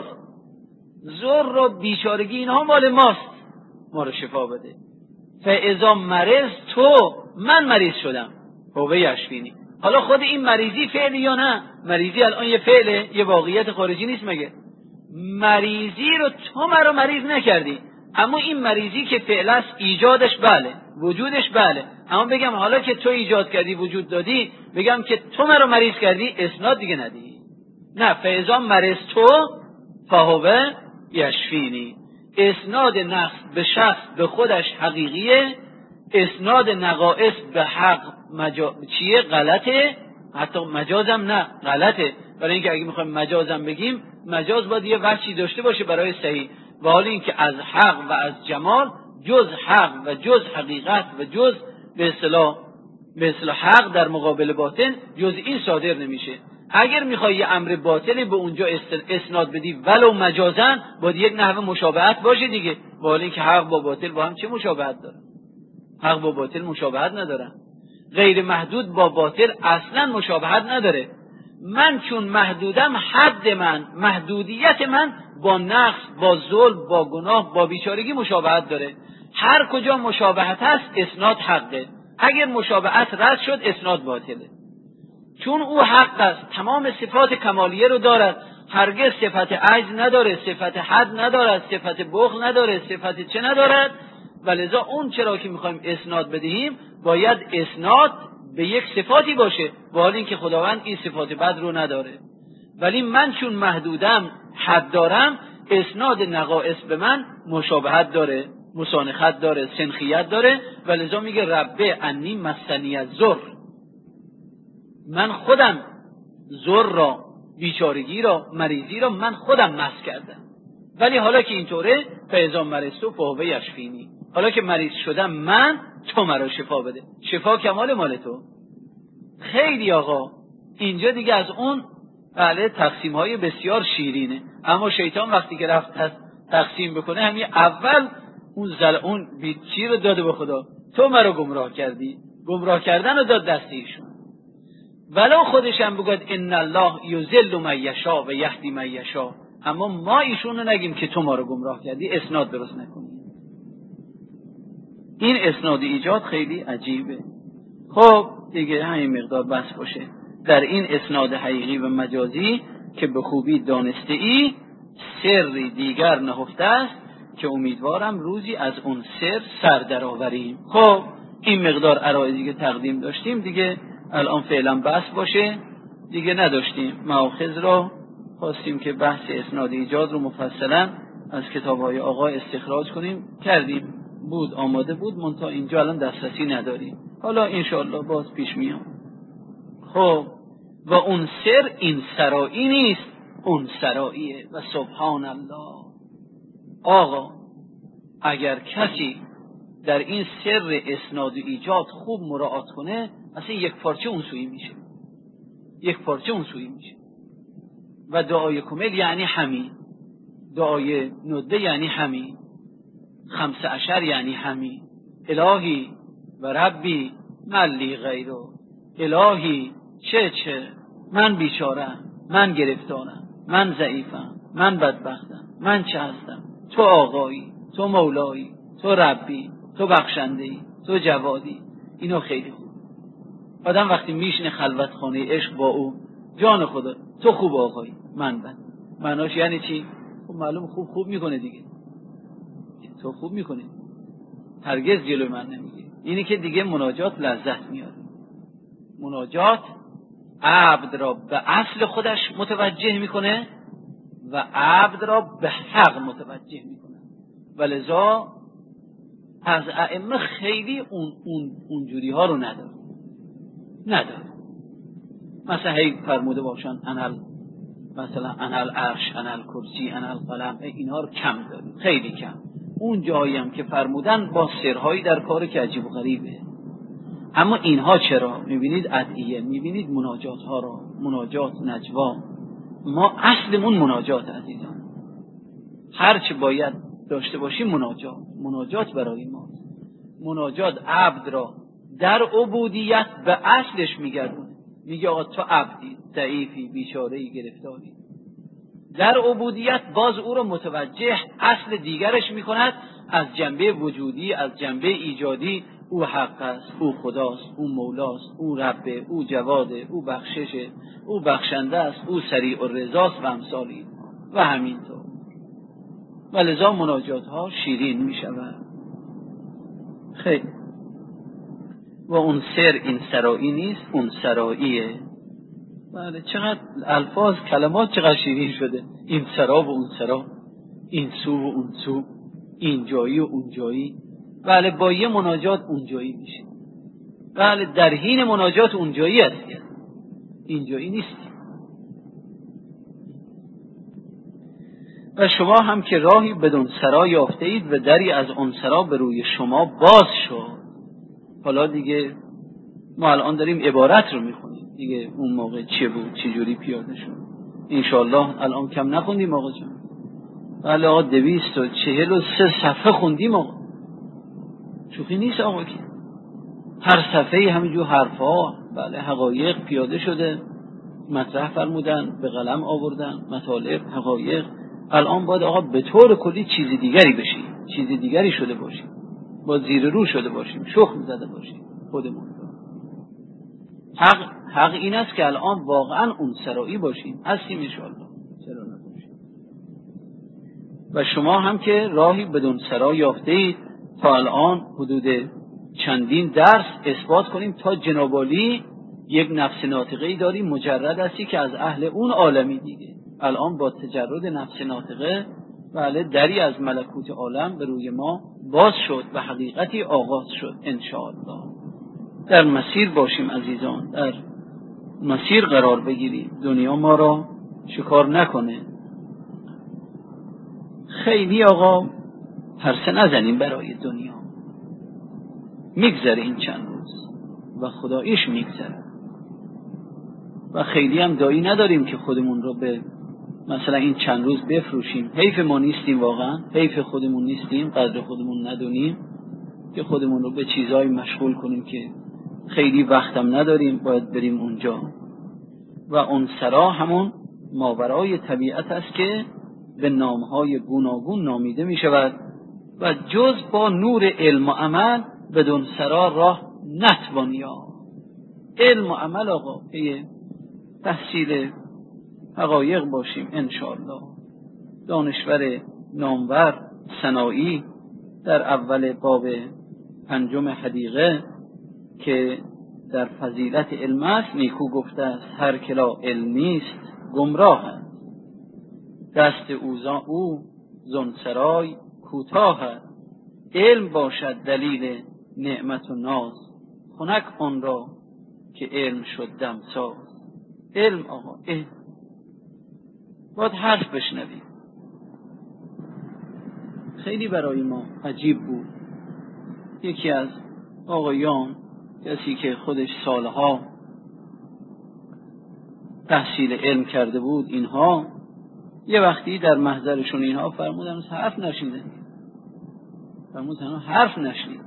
ضر و بیچارگی اینها مال ماست، ما رو شفا بده. فاذا مرض تو، من مریض شدم، هو یشفینی. حالا خود این مریضی فعلی یا نه؟ مریضی الان یه فعله، یه واقعیت خارجی نیست مگه؟ مریضی رو تو مرا مریض نکردی، اما این مریضی که فعل است ایجادش بله، وجودش بله. اما بگم حالا که تو ایجاد کردی، وجود دادی، بگم که تو مرا مریض کردی، اسناد دیگه ندی. نه، فاذا مرض تو فهو یشفینی. اسناد نقص به شخص به خودش حقیقیه، اسناد نقائص به حق چیه؟ غلطه. حتی مجازم نه، غلطه. برای اینکه اگه میخوایم مجازم بگیم، مجاز باید یه وجهی داشته باشه برای صحیح، و حالا اینکه از حق و از جمال جز حق و جز حقیقت و جز به اصطلاح حق در مقابل باطل، جز این صادر نمیشه. اگر میخوای یه امر باطلی به اونجا اسناد بدی ولو مجازن، باید یک نحو مشابهت باشه دیگه. با حال اینکه حق با باطل با هم چه مشابهت داره؟ حق با باطل مشابهت نداره. غیر محدود با باطل اصلا مشابهت نداره. من چون محدودم، حد من، محدودیت من با نقص، با ظلم، با گناه، با بیچارگی مشابهت داره. هر کجا مشابهت هست اسناد حقه، اگر مشابهت رد شد اسناد باطله. چون او حق است، تمام صفات کمالیه رو دارد، هرگز صفت عجز نداره، صفت حد ندارد، صفت بخل نداره، صفت چه ندارد. ولذا اون چرا که میخوایم اسناد بدهیم باید اسناد به یک صفاتی باشه، با حال اینکه خداوند این صفات بد رو نداره. ولی من چون محدودم، حد دارم، اسناد نقائص به من مشابهت داره، مسانخت داره، سنخیت داره. ولذا میگه ربه انی مسنی الضر، من خودم ضر را، بیچارگی را، مریضی را من خودم مس کردم. ولی حالا که اینطوره، فاذا مرضت فهو یشفینی، حالا که مریض شدم من، تو مرا شفا بده. شفا کمال مال تو. خیلی آقا اینجا دیگه از اون بله تقسیم های بسیار شیرینه، اما شیطان وقتی که رفت تقسیم بکنه، همین اول اون بیچی رو داده به خدا، تو مرا گمراه کردی، گمراه کردن رو داد دست ایشون. ولو خودش هم بگوید ان الله یضل من یشاء و یهدی من یشاء، اما ما ایشون رو نگیم که تو ما رو گمراه کردی، اسناد درست نکنی. این اسناد ایجاد خیلی عجیبه. خب دیگه همین مقدار بس باشه در این اسناد حقیقی و مجازی که به خوبی دانسته ای. سری دیگر نهفته است که امیدوارم روزی از اون سر درآوریم. خب این مقدار عرایضی که تقدیم داشتیم دیگه الان فعلا بس باشه دیگه. نداشتیم مأخذ را، خواستیم که بحث اسناد ایجاد رو مفصلا از کتاب‌های آقا استخراج کنیم، کردیم، بود آماده بود، منتها اینجا الان دسترسی نداریم. حالا انشاءالله باز پیش میام. خب و اون سر این سرایی نیست، اون سراییه. و سبحان الله. آقا اگر کسی در این سر اسناد و ایجاد خوب مراعات کنه، اصلا یک پارچه اون سویی میشه، یک پارچه اون سویی میشه. و دعای کمل یعنی همین، دعای ندبه یعنی همین، 15 یعنی همین. الهی و ربی ملی غیرو، الهی چه من بیچارم، من گرفتارم، من ضعیفم، من بدبختم، من چه هستم؟ تو آقایی، تو مولایی، تو ربی، تو بخشندهی، تو جوادی. اینو خیلی خوب آدم وقتی میشنه خلوت خانه عشق با او، جان خدا تو خوب آقایی، من بد. معناش یعنی چی؟ خب معلوم خوب میکنه دیگه، تو خوب میکنی، هرگز جلوی من نمیگی. اینی که دیگه مناجات لذت میاره. مناجات عبد را به اصل خودش متوجه میکنه و عبد را به حق متوجه میکنه. ولذا از ائمه خیلی اونجوری ها رو نداره. مثلا هی فرموده باشن مثلا انال عرش، انال کرسی، انال قلم، اینها رو کم داره، خیلی کم. اون جایی هم که فرمودن با سرهایی در کار که عجیب و غریبه. اما اینها چرا؟ میبینید ادعیه، میبینید مناجات ها را، مناجات نجوا. ما اصلمون مناجات عزیزان، هرچه باید داشته باشیم مناجات برای ما. مناجات عبد را در عبودیت به اصلش میگردونه، میگه آقا تو عبدی، ضعیفی، بیچاره‌ای، گرفتاری. در عبودیت باز او را متوجه اصل دیگرش میکند، از جنبه وجودی، از جنبه ایجادی. او حق است، او خداست، او مولاست، او ربه، او جواده، او بخششه، او بخشنده است، او سریع الرضاست و امثالی و همینطور. ولذا مناجات ها شیرین میشود. خیلی. و اون سر این سرایی نیست، اون سراییه. بله چقدر الفاظ، کلمات چقدر شیرین شده. این سرا و اون سرا، این سو و اون سو. اینجایی و اونجایی. بله با یه مناجات اونجایی میشه، بله در حین مناجات اونجایی هستی، اینجایی نیستی. و شما هم که راهی بدون سرا یافته اید و دری از اون سرا به روی شما باز شد. حالا دیگه ما الان داریم عبارت رو میخونیم دیگه، اون موقع چه بود، چه جوری پیاده شد. انشاءالله الان کم نخوندیم آقا جان. بله آقا 243 صفحه خوندیم آقا، شوخی نیست آقا که هر صفحه همینجور حرفا، بله حقایق پیاده شده، مطرح فرمودن، به قلم آوردن مطالب حقایق. الان باید آقا به طور کلی چیز دیگری بشیم، چیز دیگری شده باشیم، با زیر رو شده باشیم، شخم زده باشیم خودمون. حق این است که الان واقعا اون سرایی باشیم، هستیم انشاءالله، چرا نباشیم. و شما هم که راهی بدون سرا یافته اید، تا الان حدود چندین درس اثبات کنیم تا جناب عالی یک نفس ناطقه‌ای داری مجرد هستی که از اهل اون عالمی دیگه. الان با تجرد نفس ناطقه بله دری از ملکوت عالم به روی ما باز شد و حقیقتی آغاز شد انشاءالله. در مسیر باشیم عزیزان، در مسیر قرار بگیریم، دنیا ما را شکار نکنه. خیلی آقا پرسه نزنیم برای دنیا، میگذره این چند روز و خداییش میگذره و خیلی هم دایی نداریم که خودمون رو به مثلا این چند روز بفروشیم. حیف ما نیستیم واقعا، حیف خودمون نیستیم، قدر خودمون ندونیم که خودمون رو به چیزایی مشغول کنیم که خیلی وقتم نداریم باید بریم اونجا. و اون سرا همون ماورای طبیعت است که به نامهای گوناگون نامیده می شود و جز با نور علم و عمل بدون سرا راه نتوان یافت. علم و عمل آقا که تحصیل حقایق باشیم انشاءالله. دانشور نامور سنایی در اول باب 5 حدیقه که در فضیلت علم است نیکو گفته است: هر که لا علم نیست گمراه است، دست او زن سرای کوتاه است. علم باشد دلیل نعمت و ناز، خنک آن را که علم شد دمساز. علم آقا باید حرف بشنویم. خیلی برای ما عجیب بود، یکی از آقایان، کسی که خودش سالها تحصیل علم کرده بود، اینها یه وقتی در محضرشون اینها فرمودن حرف نشنیدن، فرمودن حرف نشنید.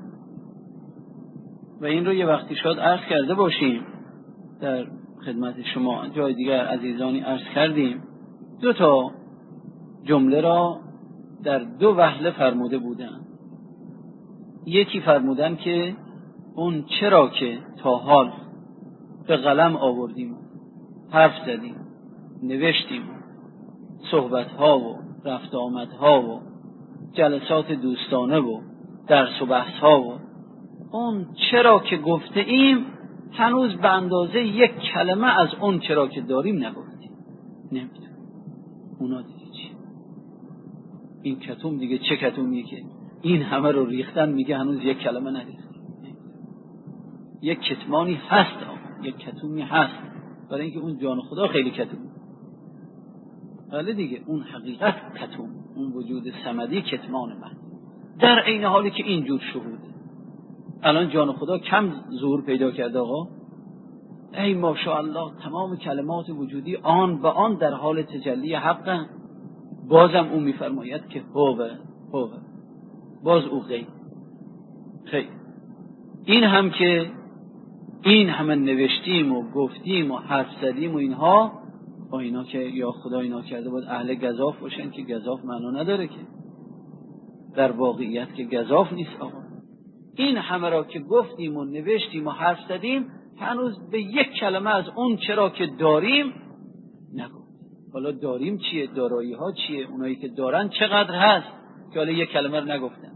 و این رو یه وقتی شاید عرض کرده باشیم در خدمت شما، جای دیگر عزیزانی عرض کردیم. 2 جمله را در 2 وهله فرموده بودن. یکی فرمودن که اون چرا که تا حال به قلم آوردیم، حرف زدیم، نوشتیم، صحبت‌ها و رفت آمدها و جلسات دوستانه و درس و بحث‌ها و اون چرا که گفته ایم هنوز به اندازه 1 کلمه از اون چرا که داریم نگفتیم. نمیتونیم. اونا دیگه چی؟ این کتوم دیگه چه کتومیه که این همه رو ریختن، میگه هنوز 1 کلمه نریختیم. یک کتمانی هست آقا، یک کتومی هست، برای اینکه اون جان خدا خیلی کتوم. بله دیگه اون حقیقت کتوم، اون وجود صمدی کتمان من، در عین حالی که اینجور شهوده. الان جان خدا کم ظهور پیدا کرده آقا، ای ماشاءالله تمام کلمات وجودی آن به آن در حال تجلی حقن. بازم اون میفرماید که هوه باز او غیب. خیلی این هم که این همه نوشتیم و گفتیم و حرف زدیم و اینها، با اینا که یا خدا اینا کرده بود اهل گزاف باشن، که گزاف معنا نداره، که در واقعیت که گزاف نیست آقا. این همه را که گفتیم و نوشتیم و حرف زدیم هنوز به 1 کلمه از اون چرا که داریم نگفتیم. حالا داریم چیه؟ دارایی ها چیه؟ اونایی که دارن چقدر هست که حالا 1 کلمه رو نگفتن.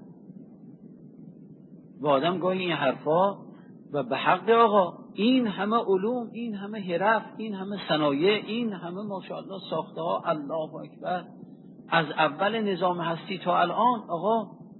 و آدم گاهی این حرفا و به حق آقا این همه علوم، این همه حرف، این همه صنایع، این همه ماشاءالله ساخته ها، الله اکبر، از اول نظام هستی تا الان آقا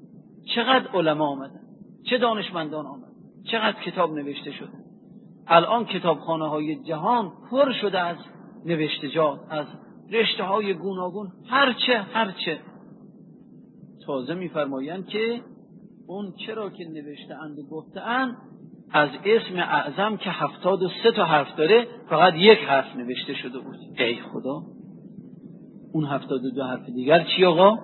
چقدر علما آمدن، چه دانشمندان آمدن، چقدر کتاب نوشته شده. الان کتابخانه‌های جهان پر شده از نوشتجات، از رشته‌های گوناگون، هرچه تازه می‌فرمایند که اون چرا که نوشته‌اند و گفته‌اند از اسم اعظم که 73 تا حرف داره فقط یک حرف نوشته شده بود. ای خدا، اون 72 حرف دیگر چی آقا؟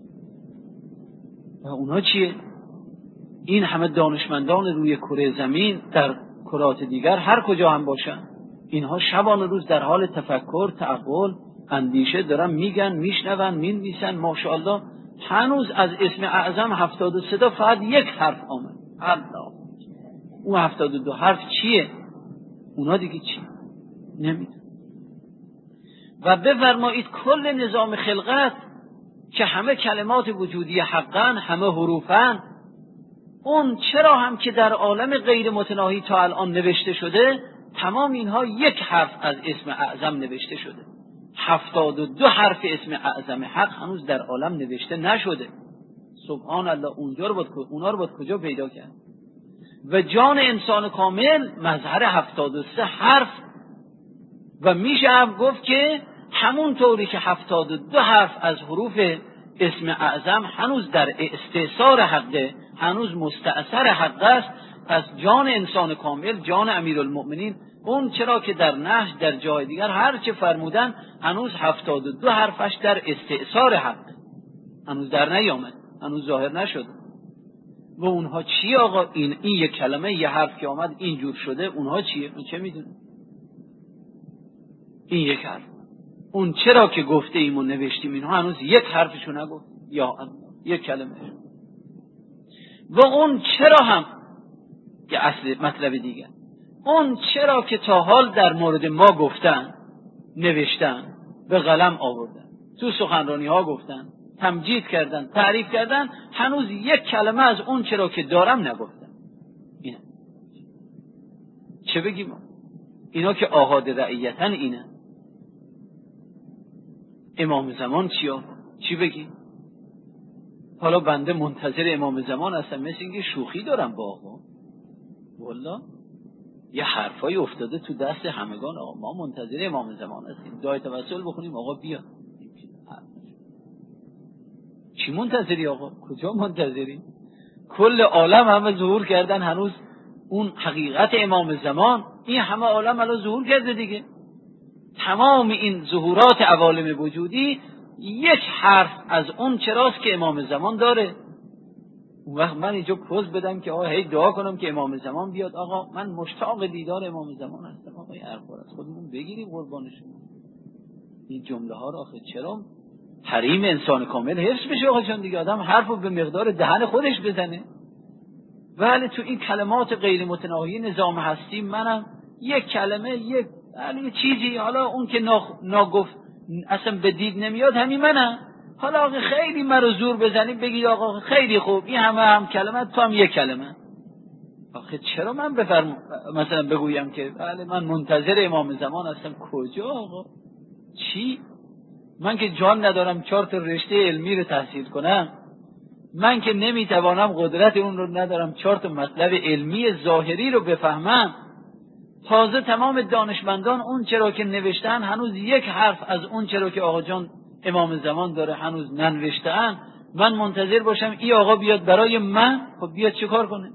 و اونها چیه؟ این همه دانشمندان روی کره زمین در کرات دیگر هر کجا هم باشن، اینها شبان روز در حال تفکر، تعقل، اندیشه دارن، میگن، میشنون، مینویسن. ماشاءالله هنوز از اسم اعظم 73 تا فقط یک حرف آمد. الله، اون 72 حرف چیه؟ اونا دیگه چی؟ نمیدونم. و بفرمایید کل نظام خلقت که همه کلمات وجودی حقاً، همه حروفاً، اون چرا هم که در عالم غیر متناهی تا الان نوشته شده، تمام اینها یک حرف از اسم اعظم نوشته شده. 72 حرف اسم اعظم حق هنوز در عالم نوشته نشده. سبحان الله، اونا رو باید کجا پیدا کرد؟ و جان انسان کامل مظهر 73 حرف. و میشه هم گفت که همون طوری که 72 حرف از حروف اسم اعظم هنوز در استئثار حقه، هنوز مستأثر حق است، پس جان انسان کامل، جان امیرالمؤمنین، اون چرا که در نهج در جای دیگر هر چه فرمودن هنوز 72 حرفش در استئثار حق، هنوز در نیامد، هنوز ظاهر نشد. و اونها چی آقا؟ این یک کلمه، یه حرف که آمد اینجور شده، اونها چیه؟ من چه میدونم؟ این یک حرف، اون چرا که گفته ایم و نوشتیم، اینها هنوز یک حرفشو نگفت. یا الله، یک کلمه. و اون چرا هم که اصل مطلب دیگه، اون چرا که تا حال در مورد ما گفتن، نوشتن، به قلم آوردن، تو سخنرانی ها گفتن، تمجید کردن، تعریف کردن، هنوز یک کلمه از اون چرا که دارم نگفتن. اینه چه بگیم؟ اینا که آحاد رعیتن. اینه امام زمان چی بگیم؟ حالا بنده منتظر امام زمان هستم، مثل اینکه شوخی دارم با آقا. والله یه حرفای افتاده تو دست همگان. آقا ما منتظر امام زمان هستیم، دعای توسل بخونیم آقا بیا. چی منتظری آقا؟ کجا منتظری؟ کل عالم همه ظهور کردن، هنوز اون حقیقت امام زمان، این همه عالم الان ظهور کرده دیگه. تمام این ظهورات عوالم وجودی یک حرف از اون چراست که امام زمان داره. اون وقت من اینجا پوز بدم که آقا هی دعا کنم که امام زمان بیاد. آقا من مشتاق دیدار امام زمان هستم. آقا هر بار از خودمون بگیریم قربانشون. این جمله ها رو آخه چرا حریم انسان کامل حفظ بشه آقا جان دیگه؟ آدم حرفو به مقدار دهن خودش بزنه. ولی تو این کلمات غیر متناهی نظام هستی منم یک کلمه، یک چیزی، حالا اون که ناگفت اصلا به دید نمیاد، همین منم. حالا آقا خیلی مرا زور بزنید بگید آقا خیلی خوب این هم کلمه، تو هم یک کلمه. آخه چرا من مثلا بگویم که بله من منتظر امام زمان هستم؟ کجا آقا؟ چی؟ من که جان ندارم 4 تا رشته علمی رو تحصیل کنم، من که نمیتوانم، قدرت اون رو ندارم 4 تا مطلب علمی ظاهری رو بفهمم. تازه تمام دانشمندان اون چرا که نوشتن هنوز یک حرف از اون چرا که آقا جان امام زمان داره هنوز ننوشتن. من منتظر باشم این آقا بیاد برای من؟ خب بیاد چه کار کنه؟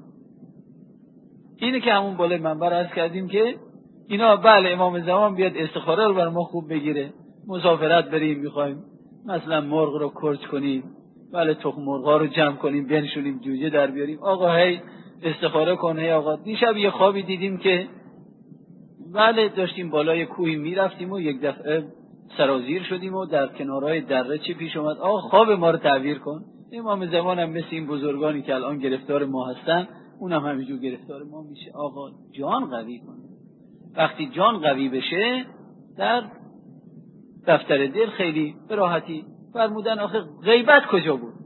اینه که همون بالای منبر عرض کردیم که اینا بله امام زمان بیاد استخاره رو بر ما خوب بگیره، مسافرت بریم میخوایم مثلا مرغ رو کرچ کنیم، بله تخم مرغا رو جمع کنیم بنشونیم جوجه در بیاریم، آقا هی استخاره کن. هی آقا دیشب یه خوابی دیدیم که بله داشتیم بالای کوهی میرفتیم و یک دفعه سرازیر شدیم و در کنارهای دره چه پیش اومد؟ آقا خواب ما رو تعبیر کن. امام زمان هم مثل این بزرگانی که الان گرفتار ما هستن، اونم همینجور گرفتار ما میشه. آقا جان قوی کن. وقتی جان قوی بشه در دفتر دل خیلی به راحتی فرمودن. آخه غیبت کجا بود؟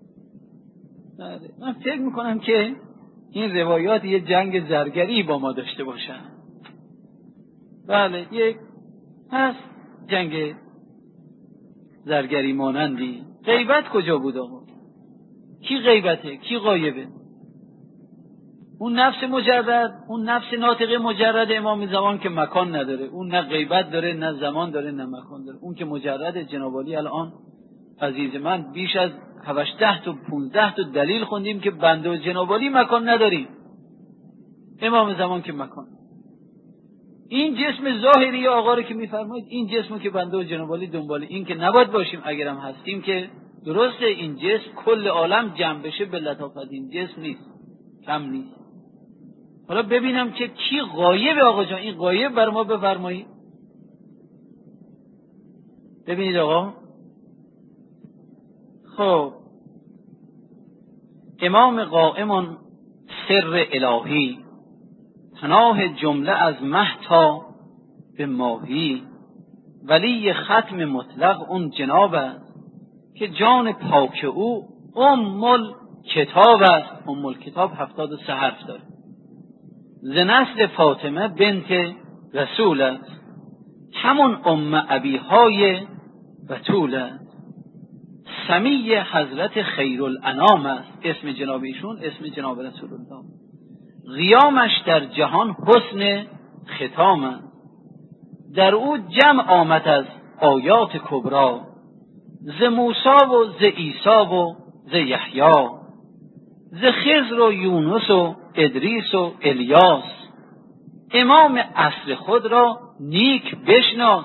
من فکر میکنم که این روایات یه جنگ زرگری با ما داشته باشن. بله یک هست جنگ زرگری مانندی. غیبت کجا بود آقا؟ کی غیبته؟ کی غایبه؟ اون نفس مجرد، اون نفس ناطقه مجرد امام زمان که مکان نداره، اون نه غیبت داره، نه زمان داره، نه مکان داره. اون که مجرد جناب عالی الان عزیز من بیش از 18 تا 15 تا دلیل خوندیم که بنده و جناب عالی مکان نداریم. امام زمان که مکان. این جسم ظاهری آقا رو که میفرمایید، این جسمو که بنده و جناب عالی دنبال این که نباید باشیم، اگرم هستیم که درسته این جسم کل عالم جمع بشه به لطافت این جسم نیست، کم نیست. حالا ببینم که کی غایب آقا جان، این غایب بر ما بفرمایید. ببینید آقا، خب امام قائم سر الهی، پناه جمله از مه تا به ماهی، ولی ختم مطلق اون جناب است که جان پاک او کتاب است. کتاب 73 حرف داره. ز نسل فاطمه بنت رسول است، همون ابیهای بتول است. سمی حضرت خیرالانام است، اسم جناب ایشون اسم جناب رسول الله. قیامش در جهان حسن ختام است، در او جمع آمد از آیات کبرا، ز موسی و ز عیسی و ز یحیی، ز خضر و یونس و ادریس و الیاس. امام اصل خود را نیک بشناس،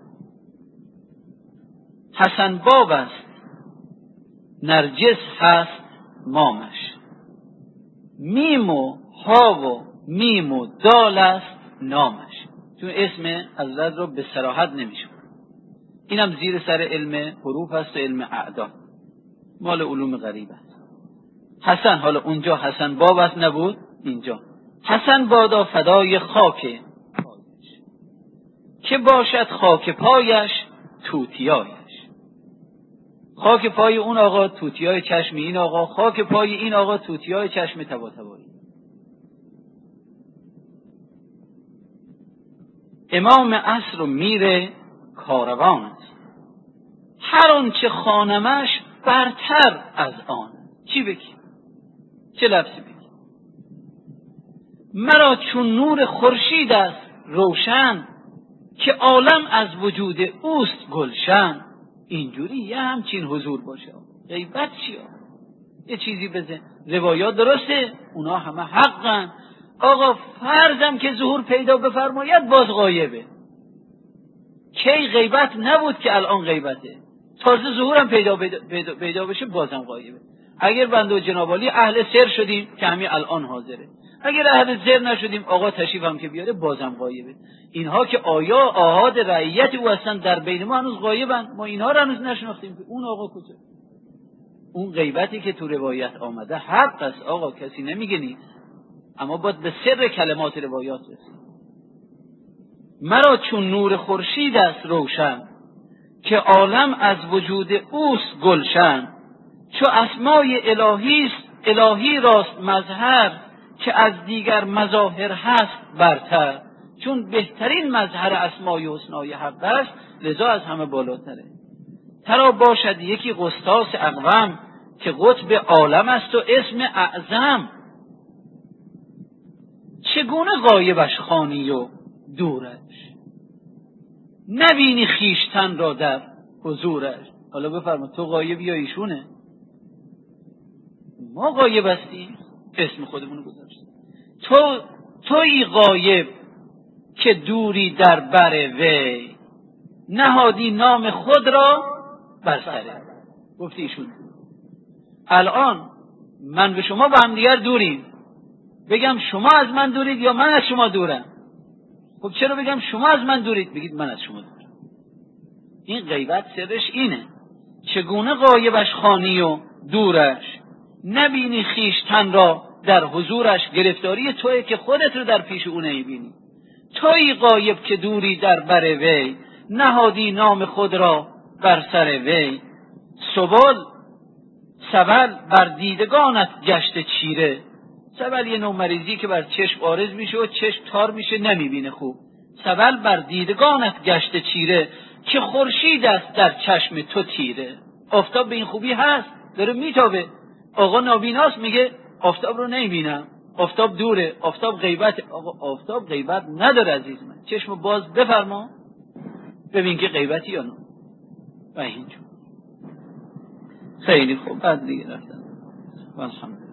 حسن باب است نرجس هست مامش، میم و ها و میم و دال است نامش. چون اسم حضرت رو به صراحت نمیشه، اینم زیر سر علم حروف است و علم اعداد، مال علوم غریب است. حسن، حالا اونجا حسن باب است نبود، اینجا حسن بادا فدای خاک پایش، که باشد خاک پایش توتیایش. خاک پای اون آقا توتیای چشم این آقا، خاک پای این آقا توتیای چشم طباطبایی. امام عصر و میر کاروان است، هر آن چه خوانمش برتر از آن. چی بگی؟ چه لفظی بگی؟ مرا چون نور خورشید است روشن، که عالم از وجود اوست گلشن. اینجوری یه همچین حضور باشه. غیبت چیه؟ یه چیزی بزن. روایات درسته، اونا همه حقن. آقا فرضم که ظهور پیدا بفرماید باز غایبه. کی غیبت نبود که الان غیبته؟ تازه ظهورم پیدا بشه بازم غایبه. اگر بنده و جناب عالی اهل سر شدیم که همین الان حاضره، اگر اهل سر نشدیم آقا تشریف هم که بیاره بازم غایبه. اینها که آحاد رعیت او هستن در بین ما هنوز غایبن، ما اینها رو هنوز نشناختیم که اون آقا کجا. اون غیبتی که تو روایت آمده حق است آقا، کسی نمیگه نیست، اما باید به سر کلمات روایات رسید. مرا چون نور خورشید است روشن، که عالم از وجود اوست گلشن. چو اسمای الهی است الهی راست مظهر، که از دیگر مظاهر هست برتر. چون بهترین مظهر اسمای حسنای حق است، لذا از همه بالاتره. ترا باشد یکی قسطاس اقوم، که قطب عالم است و اسم اعظم. چگونه غایبش خوانی و دورش، نبینی خیشتن را در حضورش. حالا بفرما تو غایب یا ایشونه؟ ما غایب هستیم، اسم خودمونو گذاشتیم. توی غایب که دوری در بر وی، نهادی نام خود را بر سره. گفتی ایشون. الان من به شما با هم دیگر دوریم، بگم شما از من دورید یا من از شما دورم؟ خب چرا بگم شما از من دورید بگید من از شما دورم؟ این غیبت سرش اینه. چگونه غایبش خوانی و دورش، نبینی خیشتن را در حضورش. گرفتاری توی که خودت رو در پیش او نمیبینی. توی غایب که دوری در بر وی، نهادی نام خود را بر سر وی. سبل بر دیدگانت گشت چیره. سبل یه نوع مریضی که بر چشم عارض میشه و چشم تار میشه نمیبینه خوب. سبل بر دیدگانت گشت چیره، که خورشید است در چشم تو تیره. آفتاب به این خوبی هست، داره میتابه، آقا نابیناست، میگه آفتاب رو نمیبینم، آفتاب دوره، آفتاب غیبت. آقا آفتاب غیبت نداره عزیز من، چشم باز بفرما ببین که غیبتی یا نه. و اینجور خیلی خوب. بعد دیگه رفتن. الحمدلله.